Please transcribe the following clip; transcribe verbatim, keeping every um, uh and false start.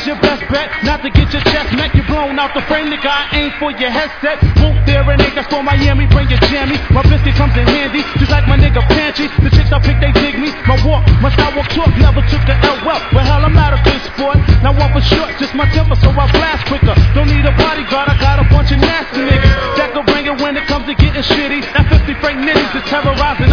your best bet not to get your chest met. You blown out the frame, nigga. I aim for your headset. Won't there a nigga for Miami? Bring your jammy. My biscuit comes in handy, just like my nigga Pantry. The chicks I pick, they dig me. My walk, my style walk talk, never took the L well. Well, hell, I'm not a good sport. Now one for short, just my temper, so I blast quicker. Don't need a bodyguard, I got a bunch of nasty niggas that can bring it when it comes to getting shitty. That fifty frank nitties is terrorizing